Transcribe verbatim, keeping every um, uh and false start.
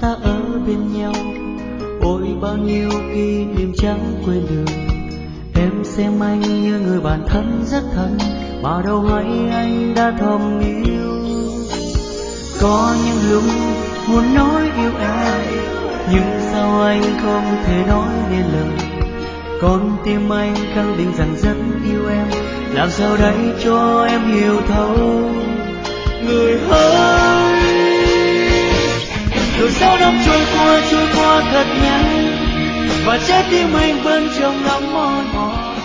ta ở bên nhau. Ôi bao nhiêu kỷ niệm chẳng quên được. Em xem anh như người bạn thân rất thân, mà đâu hay anh đã thầm yêu. Có những lúc muốn nói yêu em, nhưng sao anh không thể nói nên lời. Con tim anh khẳng định rằng rất yêu em, làm sao đây cho em hiểu thấu. Người ơi, rồi sao năm trôi qua trôi qua thật nhanh, và trái tim anh vẫn trong lòng mỏi mòn.